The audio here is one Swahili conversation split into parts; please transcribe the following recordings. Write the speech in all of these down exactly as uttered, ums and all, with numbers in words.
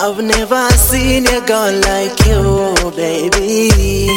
I've never seen a girl like you, baby.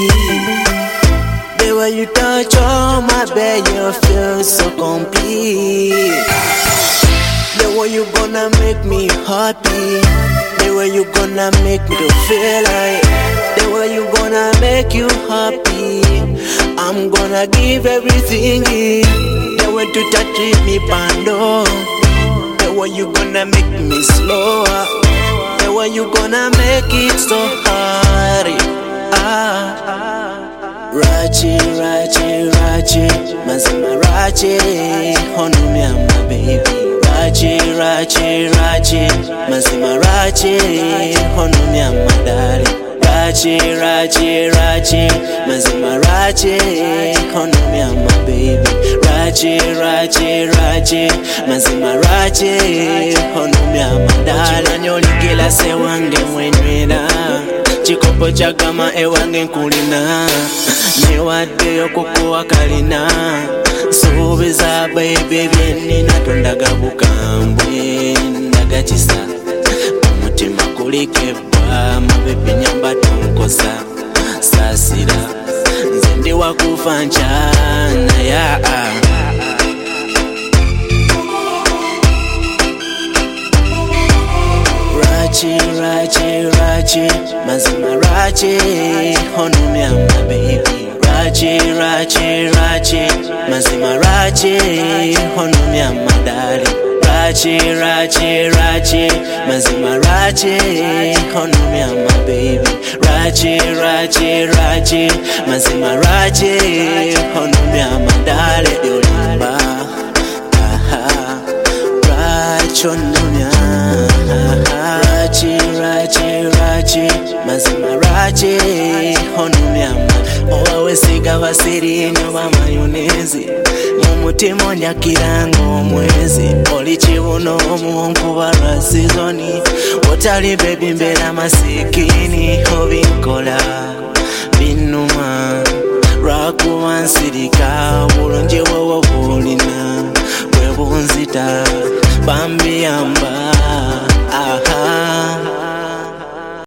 The way you touch on my bed, you feel so complete. The way you gonna make me happy, the way you gonna make me to feel like, the way you gonna make you happy, I'm gonna give everything in. The way to touch me pando, the way you gonna make me slower, the way you gonna make it so hard. Ah, Rachi, Rachi, Rachi, mazima Rachi, honor me and my baby. Rachi, Rachi, Rachi, mazima Rachi, honor me and my darling. Rachi, Rachi, Rachi, mazima Rachi, honor me and my baby. Rachi, Rachi, Rachi, mazima Rachi, honor me and my darling. Nyoli kila se wange mwenwena, chikopo chakama ewange nkulina, newadde yokukuwa kalina. Subiza baby byenina tondaga bukambwe ndaga kisa umutima kulikebwa mabebi nyamba tonkosa sasira nze ndi wakufa nchana ya Rachi, Rachi, Rachi, mazima Rachi, honor me and my baby. Rachi, Rachi, Rachi, mazima Rachi, honor me and my darling. Rachi, Rachi, Rachi, mazima Rachi, honor me and my baby. Rachi, Rachi, Rachi, mazima Rachi, honor me and my darling. Yolimba, aha, Rachi, honor me. Rachi, Rachi, Rachi, mazima Rachi, honor me and my. Owawesiga basiri nyoba mayonezi, mumutima onyakirango omwezi. Oli kibuno omunkuba lwa sizoni, otali baby mbera masikini. Obinkola binuma lwakuba nsirika, bulungi bwowo bulina bwe bunzita bambiyamba.